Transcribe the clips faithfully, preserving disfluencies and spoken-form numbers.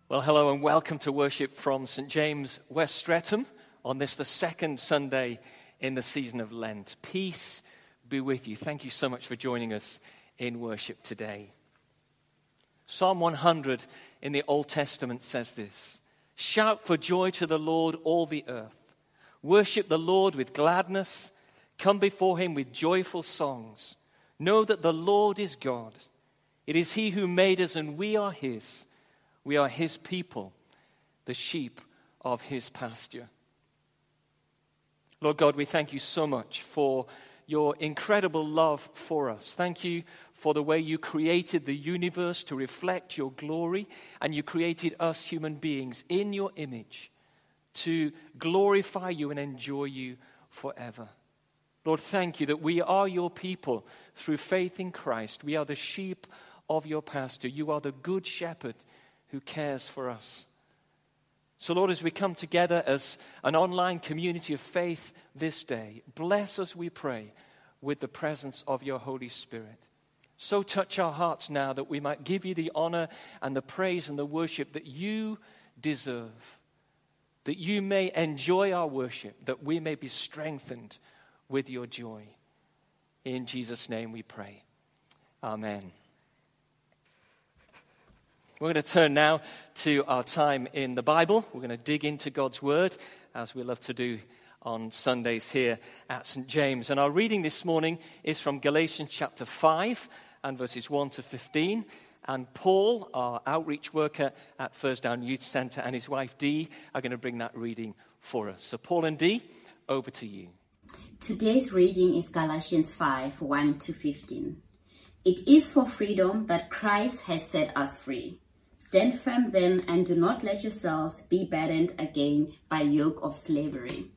Well, hello and welcome to worship from Saint James, West Streatham, on this, the second Sunday in the season of Lent. Peace be with you. Thank you so much for joining us in worship today. Psalm one hundred in the Old Testament says this: "Shout for joy to the Lord, all the earth. Worship the Lord with gladness. Come before him with joyful songs. Know that the Lord is God. It is he who made us and we are his. We are his people, the sheep of his pasture." Lord God, we thank you so much for your incredible love for us. Thank you for the way you created the universe to reflect your glory, and you created us human beings in your image to glorify you and enjoy you forever. Lord, thank you that we are your people through faith in Christ. We are the sheep of your pasture. You are the good shepherd who cares for us. So, Lord, as we come together as an online community of faith this day, bless us, we pray, with the presence of your Holy Spirit. So touch our hearts now that we might give you the honor and the praise and the worship that you deserve, that you may enjoy our worship, that we may be strengthened with your joy. In Jesus' name we pray. Amen. We're going to turn now to our time in the Bible. We're going to dig into God's Word, as we love to do on Sundays here at Saint James. And our reading this morning is from Galatians chapter five and verses one to fifteen. And Paul, our outreach worker at First Down Youth Centre, and his wife Dee are going to bring that reading for us. So Paul and Dee, over to you. Today's reading is Galatians five, one to fifteen. "It is for freedom that Christ has set us free. Stand firm then, and do not let yourselves be burdened again by yoke of slavery."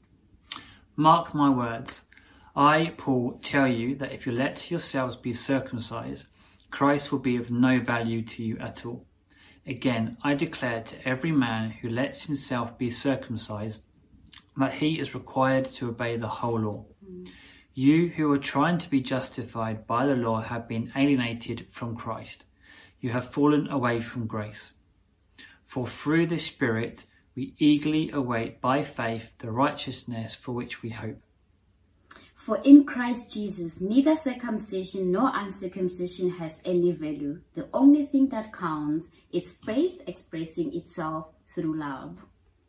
Mark my words. I, Paul, tell you that if you let yourselves be circumcised, Christ will be of no value to you at all. Again, I declare to every man who lets himself be circumcised that he is required to obey the whole law. Mm. You who are trying to be justified by the law have been alienated from Christ. You have fallen away from grace. For through the Spirit we eagerly await by faith the righteousness for which we hope. For in Christ Jesus neither circumcision nor uncircumcision has any value. The only thing that counts is faith expressing itself through love.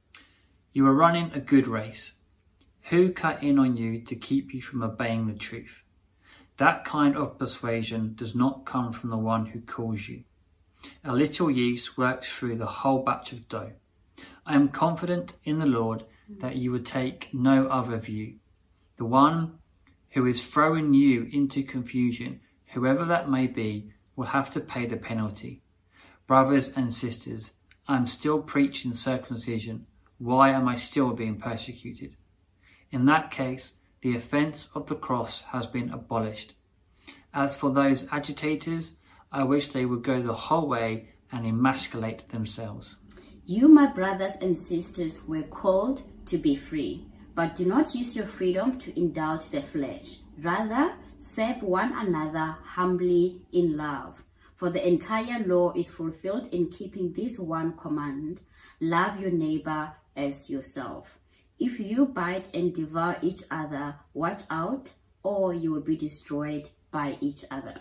You are running a good race. Who cut in on you to keep you from obeying the truth? That kind of persuasion does not come from the one who calls you. A little yeast works through the whole batch of dough. I am confident in the Lord that you would take no other view. The one who is throwing you into confusion, whoever that may be, will have to pay the penalty. Brothers and sisters, I am still preaching circumcision. Why am I still being persecuted? In that case, the offence of the cross has been abolished. As for those agitators, I wish they would go the whole way and emasculate themselves. You, my brothers and sisters, were called to be free, but do not use your freedom to indulge the flesh. Rather, serve one another humbly in love. For the entire law is fulfilled in keeping this one command: love your neighbor as yourself. If you bite and devour each other, watch out, or you will be destroyed by each other.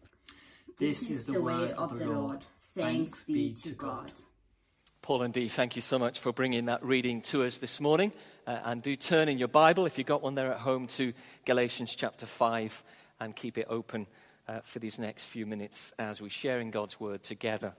This, this is, is the word of the Lord. Lord. Thanks, Thanks be to God. Paul and Dee, thank you so much for bringing that reading to us this morning. Uh, and do turn in your Bible, if you've got one there at home, to Galatians chapter five, and keep it open uh, for these next few minutes as we share in God's word together.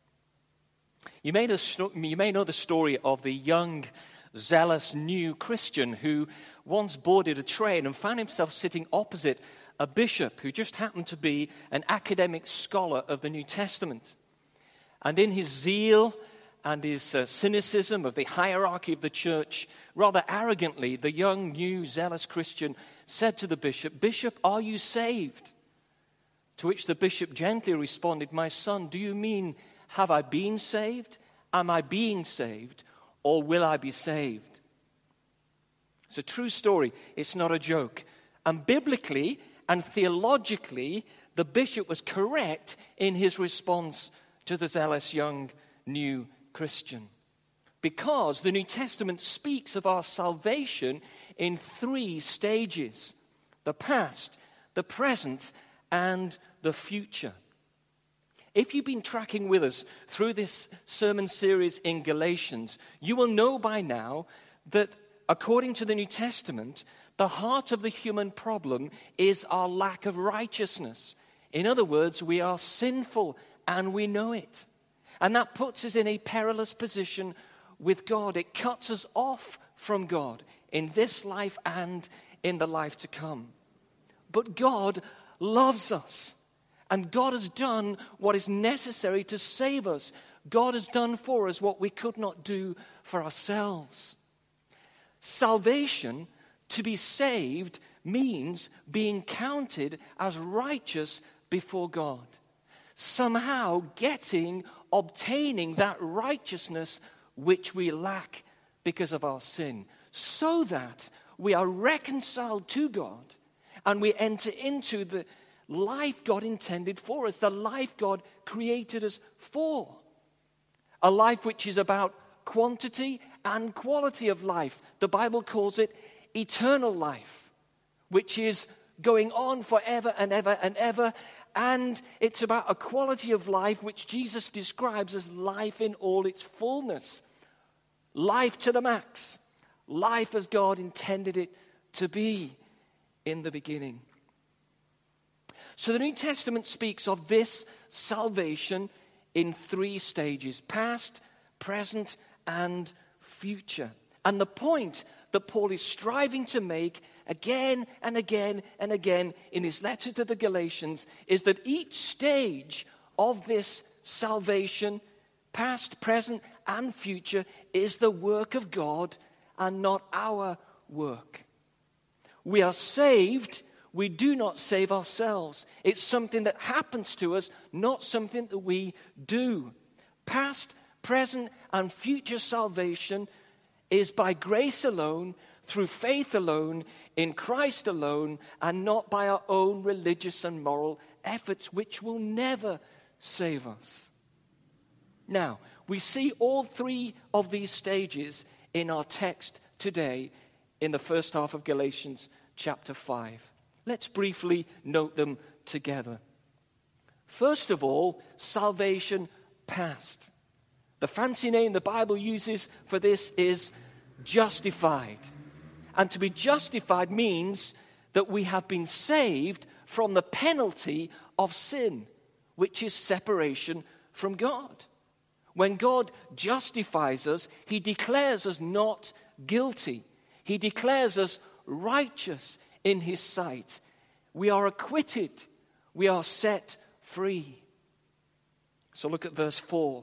You may know, you may know the story of the young, zealous new Christian who once boarded a train and found himself sitting opposite a bishop who just happened to be an academic scholar of the New Testament. And in his zeal and his uh, cynicism of the hierarchy of the church, rather arrogantly, the young, new, zealous Christian said to the bishop, "Bishop, are you saved?" To which the bishop gently responded, "My son, do you mean, have I been saved? Am I being saved? Or will I be saved?" It's a true story. It's not a joke. And biblically and theologically, the bishop was correct in his response to the zealous young new Christian. Because the New Testament speaks of our salvation in three stages: the past, the present, and the future. If you've been tracking with us through this sermon series in Galatians, you will know by now that according to the New Testament, the heart of the human problem is our lack of righteousness. In other words, we are sinful and we know it. And that puts us in a perilous position with God. It cuts us off from God in this life and in the life to come. But God loves us. And God has done what is necessary to save us. God has done for us what we could not do for ourselves. Salvation, to be saved, means being counted as righteous before God. Somehow getting, obtaining that righteousness which we lack because of our sin, so that we are reconciled to God and we enter into the life God intended for us, the life God created us for. A life which is about quantity and quality of life. The Bible calls it eternal life, which is going on forever and ever and ever. And it's about a quality of life which Jesus describes as life in all its fullness. Life to the max. Life as God intended it to be in the beginning. So the New Testament speaks of this salvation in three stages: past, present, and future. And the point that Paul is striving to make again and again and again in his letter to the Galatians is that each stage of this salvation, past, present, and future, is the work of God and not our work. We are saved. We do not save ourselves. It's something that happens to us, not something that we do. Past, present, and future salvation is by grace alone, through faith alone, in Christ alone, and not by our own religious and moral efforts, which will never save us. Now, we see all three of these stages in our text today in the first half of Galatians chapter five. Let's briefly note them together. First of all, salvation past. The fancy name the Bible uses for this is justified. And to be justified means that we have been saved from the penalty of sin, which is separation from God. When God justifies us, he declares us not guilty. He declares us righteous in his sight. We are acquitted. We are set free. So look at verse four.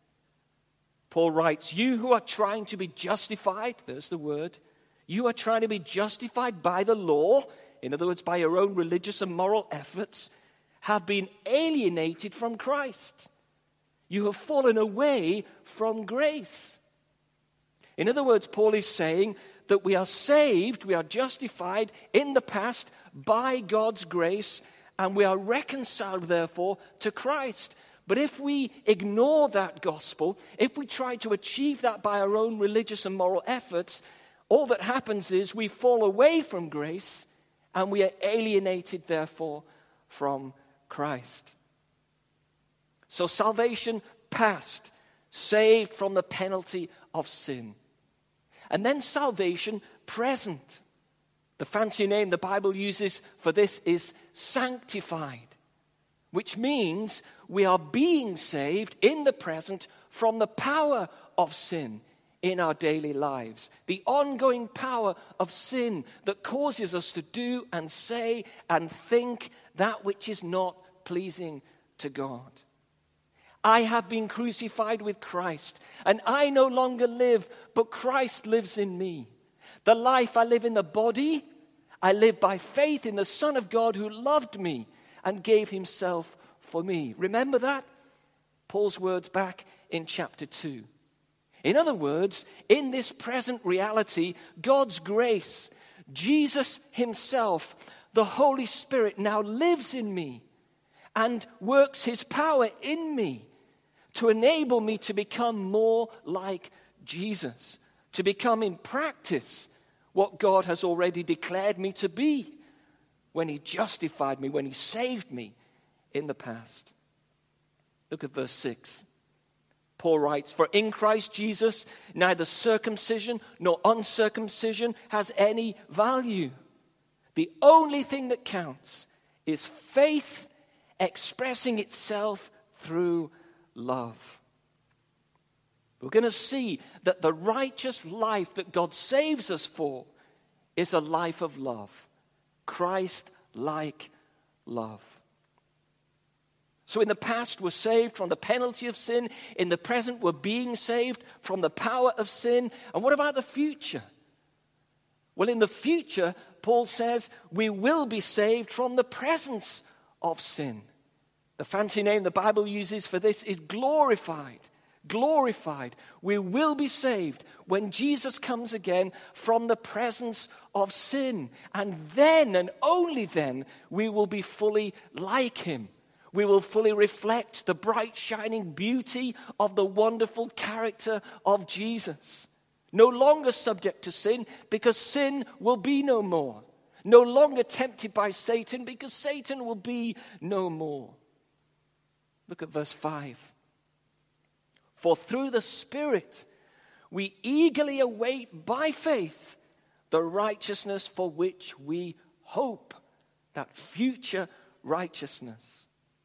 Paul writes, "You who are trying to be justified," there's the word, "you are trying to be justified by the law," in other words, by your own religious and moral efforts, "have been alienated from Christ. You have fallen away from grace." In other words, Paul is saying that we are saved, we are justified in the past by God's grace, and we are reconciled, therefore, to Christ. But if we ignore that gospel, if we try to achieve that by our own religious and moral efforts, all that happens is we fall away from grace and we are alienated, therefore, from Christ. So salvation past, saved from the penalty of sin. And then salvation present. The fancy name the Bible uses for this is sanctified, which means we are being saved in the present from the power of sin in our daily lives. The ongoing power of sin that causes us to do and say and think that which is not pleasing to God. I have been crucified with Christ, and I no longer live, but Christ lives in me. The life I live in the body, I live by faith in the Son of God who loved me and gave himself for me. Remember that? Paul's words back in chapter two. In other words, in this present reality, God's grace, Jesus himself, the Holy Spirit now lives in me and works his power in me to enable me to become more like Jesus, to become in practice what God has already declared me to be when he justified me, when he saved me in the past. Look at verse six. Paul writes, "For in Christ Jesus, neither circumcision nor uncircumcision has any value. The only thing that counts is faith expressing itself through love." We're going to see that the righteous life that God saves us for is a life of love, Christ-like love. So in the past, we're saved from the penalty of sin. In the present, we're being saved from the power of sin. And what about the future? Well, in the future, Paul says, we will be saved from the presence of sin. The fancy name the Bible uses for this is glorified. Glorified. We will be saved when Jesus comes again from the presence of sin. And then, and only then, we will be fully like him. We will fully reflect the bright, shining beauty of the wonderful character of Jesus. No longer subject to sin, because sin will be no more. No longer tempted by Satan, because Satan will be no more. Look at verse five. "For through the Spirit we eagerly await by faith the righteousness for which we hope," that future righteousness.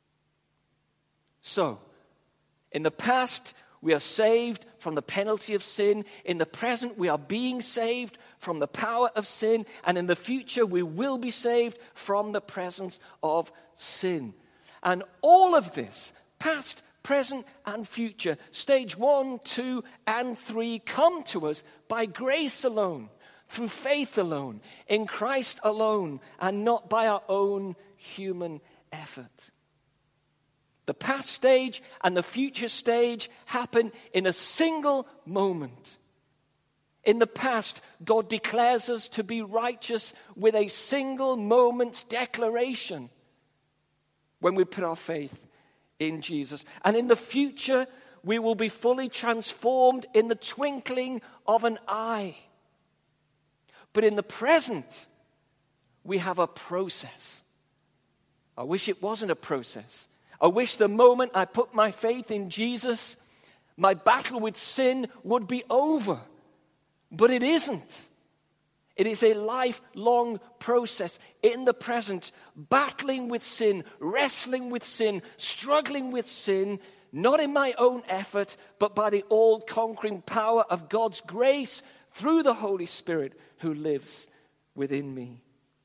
So, in the past, we are saved from the penalty of sin. In the present, we are being saved from the power of sin. And in the future, we will be saved from the presence of sin. And all of this, past, present, and future, stage one, two, and three, come to us by grace alone, through faith alone, in Christ alone, and not by our own human effort. The past stage and the future stage happen in a single moment. In the past, God declares us to be righteous with a single moment's declaration when we put our faith in Jesus. And in the future, we will be fully transformed in the twinkling of an eye. But in the present, we have a process. I wish it wasn't a process. I wish the moment I put my faith in Jesus, my battle with sin would be over. But it isn't. It is a lifelong process in the present, battling with sin, wrestling with sin, struggling with sin, not in my own effort, but by the all-conquering power of God's grace through the Holy Spirit who lives within me.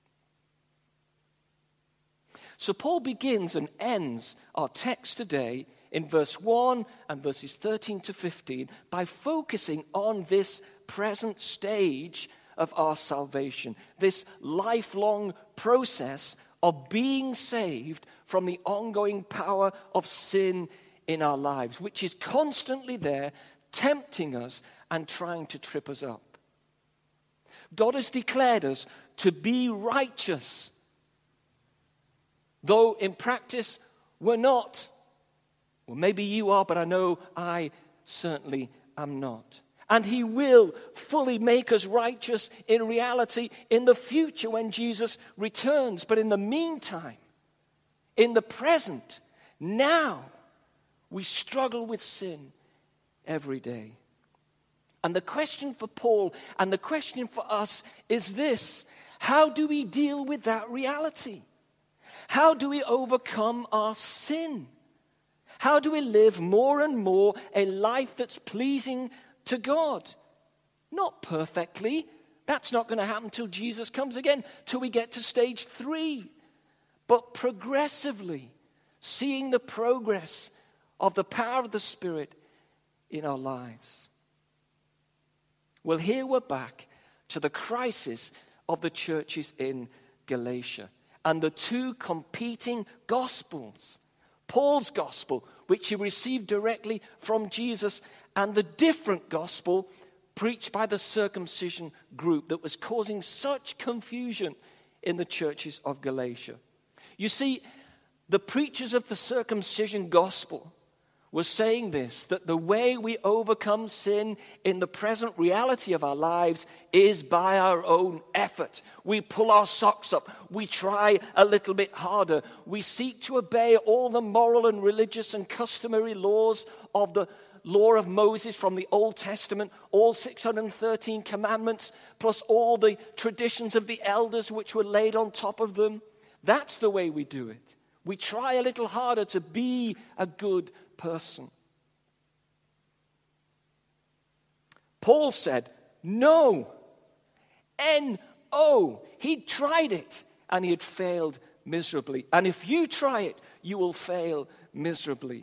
So Paul begins and ends our text today in verse one and verses thirteen to fifteen by focusing on this present stage of our salvation, this lifelong process of being saved from the ongoing power of sin in our lives, which is constantly there, tempting us and trying to trip us up. God has declared us to be righteous, though in practice we're not. Well, maybe you are, but I know I certainly am not. And he will fully make us righteous in reality in the future when Jesus returns. But in the meantime, in the present, now, we struggle with sin every day. And the question for Paul and the question for us is this: how do we deal with that reality? How do we overcome our sin? How do we live more and more a life that's pleasing to God? Not perfectly. That's not going to happen till Jesus comes again, till we get to stage three. But progressively, seeing the progress of the power of the Spirit in our lives. Well, here we're back to the crisis of the churches in Galatia and the two competing gospels. Paul's gospel, which he received directly from Jesus, and the different gospel preached by the circumcision group that was causing such confusion in the churches of Galatia. You see, the preachers of the circumcision gospel was saying this, that the way we overcome sin in the present reality of our lives is by our own effort. We pull our socks up. We try a little bit harder. We seek to obey all the moral and religious and customary laws of the law of Moses from the Old Testament, all six hundred thirteen commandments, plus all the traditions of the elders which were laid on top of them. That's the way we do it. We try a little harder to be a good person. Paul said, no. N O. He'd tried it and he had failed miserably. And if you try it, you will fail miserably.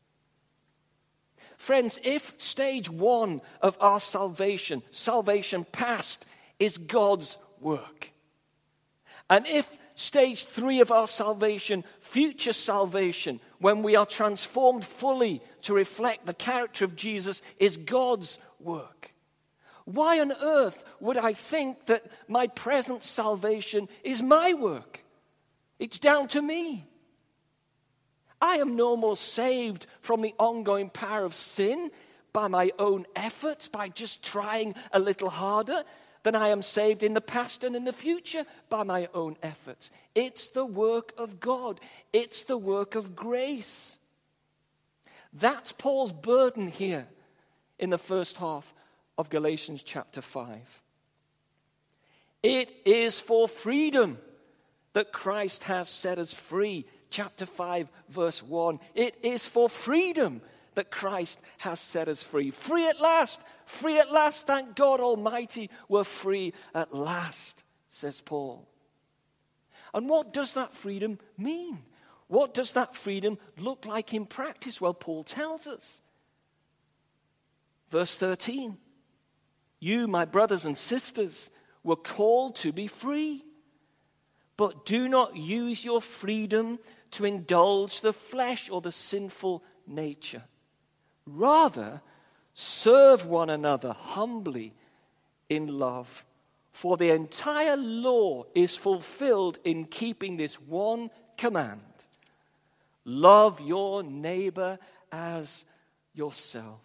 Friends, if stage one of our salvation, salvation past, is God's work, and if stage three of our salvation, future salvation, when we are transformed fully to reflect the character of Jesus, is God's work, why on earth would I think that my present salvation is my work? It's down to me. I am no more saved from the ongoing power of sin by my own efforts, by just trying a little harder, than I am saved in the past and in the future by my own efforts. It's the work of God. It's the work of grace. That's Paul's burden here in the first half of Galatians chapter five. It is for freedom that Christ has set us free. Chapter five, verse one. It is for freedom that Christ has set us free. Free at last. Free at last. Thank God Almighty, we're free at last, says Paul. And what does that freedom mean? What does that freedom look like in practice? Well, Paul tells us. Verse thirteen. You, my brothers and sisters, were called to be free. But do not use your freedom to indulge the flesh or the sinful nature. Rather, serve one another humbly in love. For the entire law is fulfilled in keeping this one command. Love your neighbor as yourself.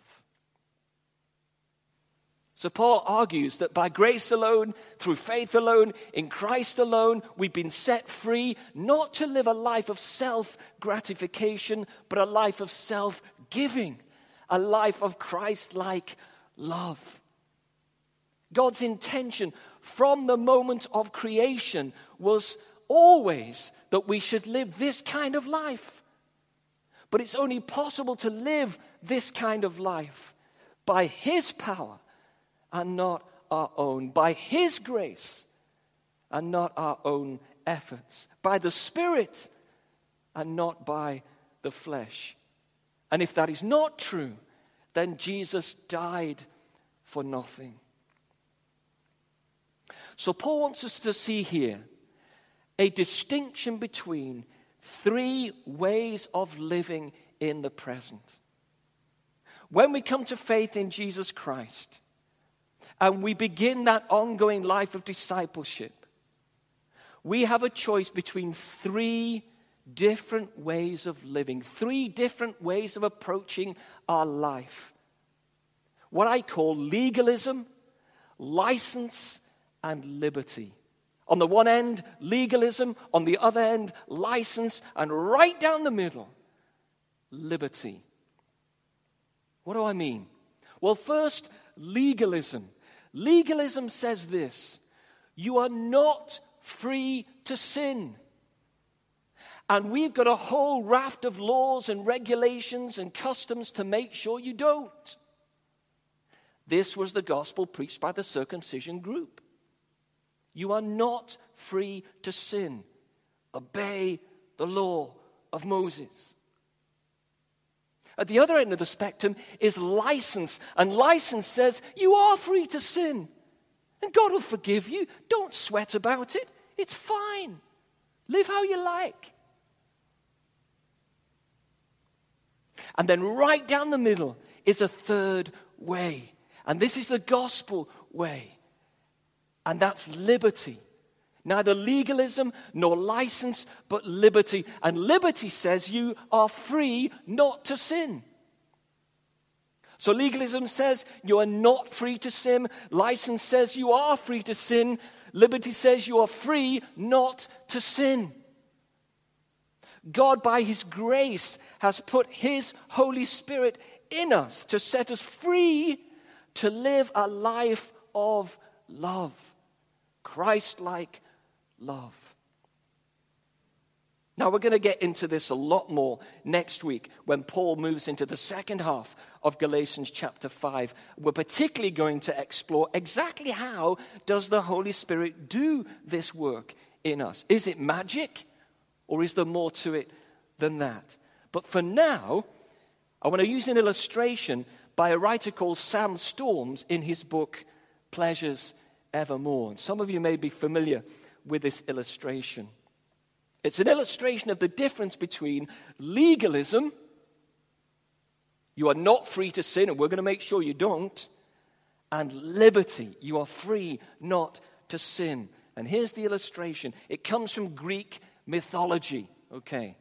So Paul argues that by grace alone, through faith alone, in Christ alone, we've been set free not to live a life of self-gratification, but a life of self-giving, a life of Christ-like love. God's intention from the moment of creation was always that we should live this kind of life. But it's only possible to live this kind of life by His power and not our own, by His grace and not our own efforts, by the Spirit and not by the flesh. And if that is not true, then Jesus died for nothing. So Paul wants us to see here a distinction between three ways of living in the present. When we come to faith in Jesus Christ, and we begin that ongoing life of discipleship, we have a choice between three different ways of living, three different ways of approaching our life. What I call legalism, license, and liberty. On the one end, legalism. On the other end, license. And right down the middle, liberty. What do I mean? Well, first, legalism. Legalism says this: you are not free to sin. And we've got a whole raft of laws and regulations and customs to make sure you don't. This was the gospel preached by the circumcision group. You are not free to sin. Obey the law of Moses. At the other end of the spectrum is license. And license says you are free to sin. And God will forgive you. Don't sweat about it. It's fine. Live how you like. And then right down the middle is a third way. And this is the gospel way. And that's liberty. Neither legalism nor license, but liberty. And liberty says you are free not to sin. So legalism says you are not free to sin. License says you are free to sin. Liberty says you are free not to sin. God, by his grace, has put his Holy Spirit in us to set us free to live a life of love, Christ-like love. Now, we're going to get into this a lot more next week when Paul moves into the second half of Galatians chapter five. We're particularly going to explore exactly how does the Holy Spirit do this work in us. Is it magic, or is there more to it than that? But for now, I want to use an illustration by a writer called Sam Storms in his book, Pleasures Evermore. And some of you may be familiar with this illustration. It's an illustration of the difference between legalism, you are not free to sin, and we're going to make sure you don't, and liberty, you are free not to sin. And here's the illustration. It comes from Greek mythology, okay?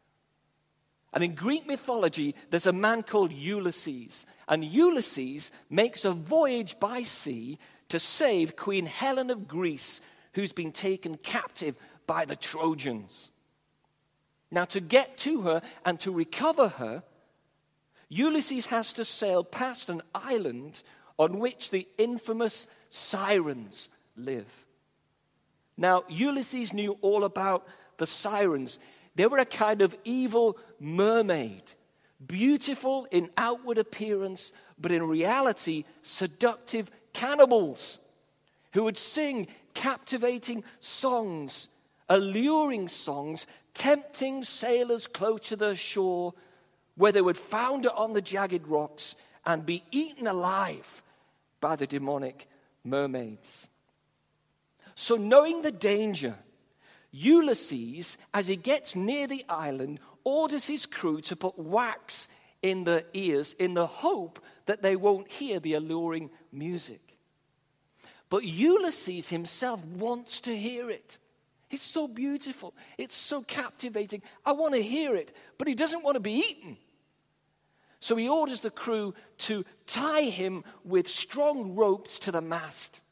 And in Greek mythology, there's a man called Ulysses. And Ulysses makes a voyage by sea to save Queen Helen of Greece, who's been taken captive by the Trojans. Now, to get to her and to recover her, Ulysses has to sail past an island on which the infamous Sirens live. Now, Ulysses knew all about the Sirens. They were a kind of evil mermaid, beautiful in outward appearance, but in reality, seductive cannibals who would sing captivating songs, alluring songs, tempting sailors close to the shore, where they would founder on the jagged rocks and be eaten alive by the demonic mermaids. So knowing the danger, Ulysses, as he gets near the island, orders his crew to put wax in their ears in the hope that they won't hear the alluring music. But Ulysses himself wants to hear it. It's so beautiful. It's so captivating. I want to hear it. But he doesn't want to be eaten. So he orders the crew to tie him with strong ropes to the mast.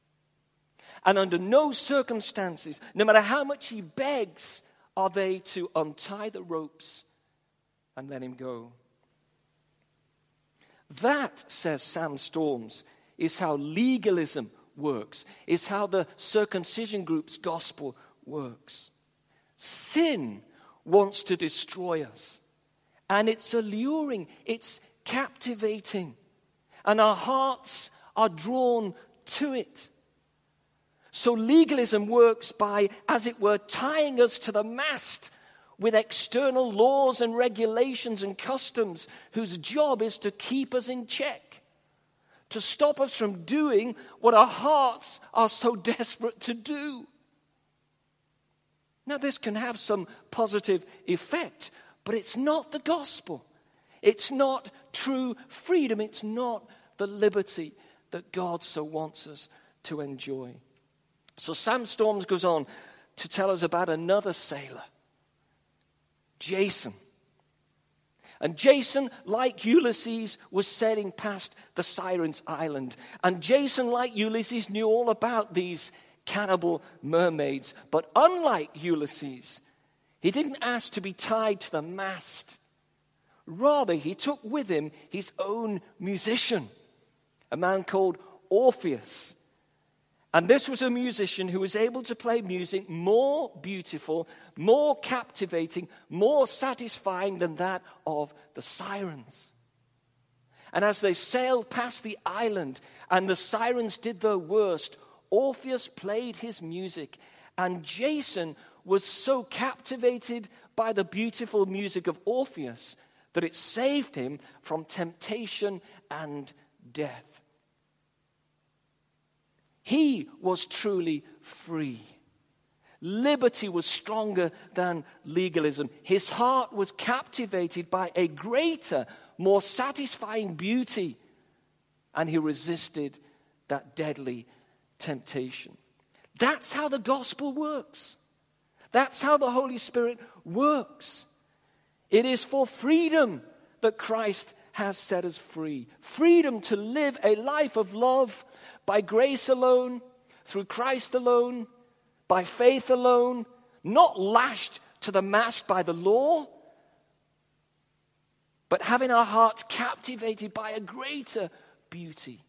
And under no circumstances, no matter how much he begs, are they to untie the ropes and let him go. That, says Sam Storms, is how legalism works, is how the circumcision group's gospel works. Sin wants to destroy us, and it's alluring, it's captivating, and our hearts are drawn to it. So legalism works by, as it were, tying us to the mast with external laws and regulations and customs whose job is to keep us in check, to stop us from doing what our hearts are so desperate to do. Now, this can have some positive effect, but it's not the gospel. It's not true freedom. It's not the liberty that God so wants us to enjoy. So Sam Storms goes on to tell us about another sailor, Jason. And Jason, like Ulysses, was sailing past the Sirens' island. And Jason, like Ulysses, knew all about these cannibal mermaids. But unlike Ulysses, he didn't ask to be tied to the mast. Rather, he took with him his own musician, a man called Orpheus. And this was a musician who was able to play music more beautiful, more captivating, more satisfying than that of the Sirens. And as they sailed past the island and the Sirens did their worst, Orpheus played his music, and Jason was so captivated by the beautiful music of Orpheus that it saved him from temptation and death. He was truly free. Liberty was stronger than legalism. His heart was captivated by a greater, more satisfying beauty, and he resisted that deadly temptation. That's how the gospel works. That's how the Holy Spirit works. It is for freedom that Christ has set us free. Freedom to live a life of love by grace alone, through Christ alone, by faith alone, not lashed to the mast by the law, but having our hearts captivated by a greater beauty.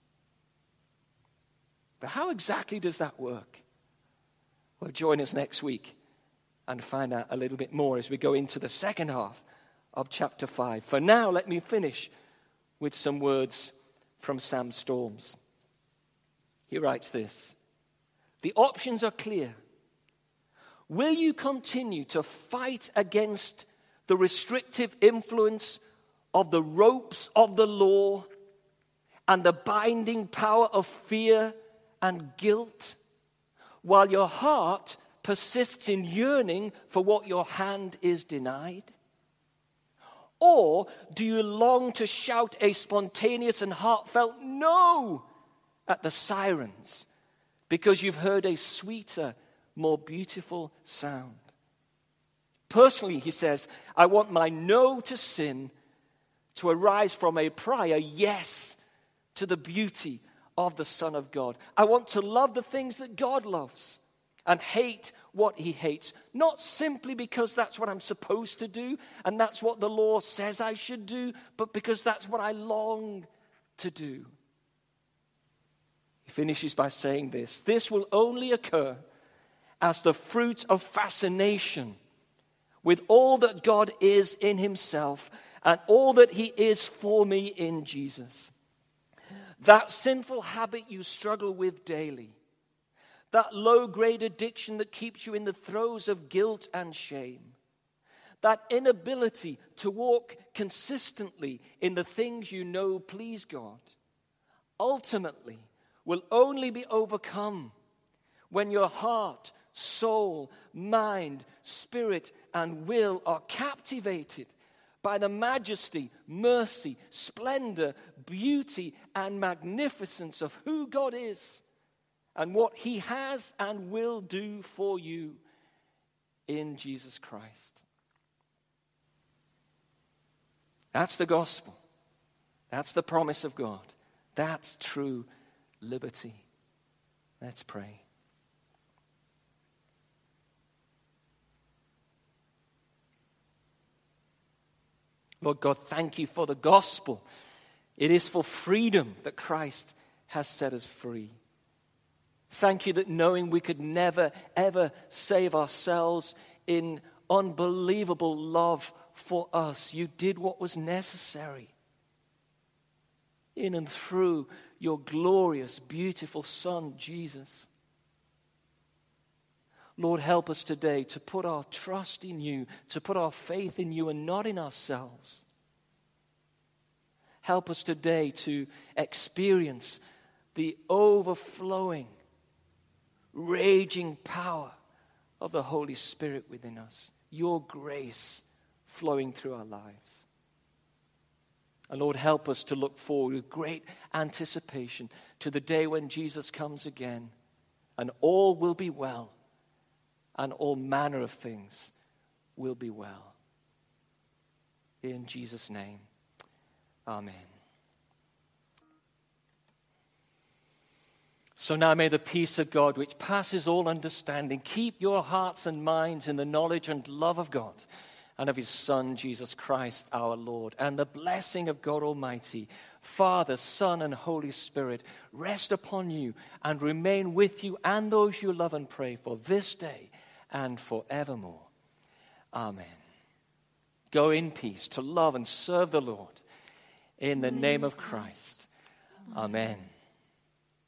But how exactly does that work? Well, join us next week and find out a little bit more as we go into the second half of chapter five. For now, let me finish with some words from Sam Storms. He writes this: the options are clear. Will you continue to fight against the restrictive influence of the ropes of the law and the binding power of fear and guilt, while your heart persists in yearning for what your hand is denied? Or do you long to shout a spontaneous and heartfelt no at the sirens because you've heard a sweeter, more beautiful sound? Personally, he says, I want my no to sin to arise from a prior yes to the beauty of the Son of God. I want to love the things that God loves and hate what he hates, not simply because that's what I'm supposed to do and that's what the law says I should do, but because that's what I long to do. He finishes by saying this: this will only occur as the fruit of fascination with all that God is in himself and all that he is for me in Jesus. That sinful habit you struggle with daily, that low-grade addiction that keeps you in the throes of guilt and shame, that inability to walk consistently in the things you know please God, ultimately will only be overcome when your heart, soul, mind, spirit, and will are captivated by the majesty, mercy, splendor, beauty, and magnificence of who God is and what he has and will do for you in Jesus Christ. That's the gospel. That's the promise of God. That's true liberty. Let's pray. Lord God, thank you for the gospel. It is for freedom that Christ has set us free. Thank you that knowing we could never, ever save ourselves in unbelievable love for us, you did what was necessary in and through your glorious, beautiful Son, Jesus. Lord, help us today to put our trust in you, to put our faith in you and not in ourselves. Help us today to experience the overflowing, raging power of the Holy Spirit within us, your grace flowing through our lives. And Lord, help us to look forward with great anticipation to the day when Jesus comes again and all will be well. And all manner of things will be well. In Jesus' name, amen. So now may the peace of God, which passes all understanding, keep your hearts and minds in the knowledge and love of God and of his Son, Jesus Christ, our Lord. And the blessing of God Almighty, Father, Son, and Holy Spirit, rest upon you and remain with you and those you love and pray for this day and forevermore. Amen. Go in peace to love and serve the Lord in the name of Christ. Amen.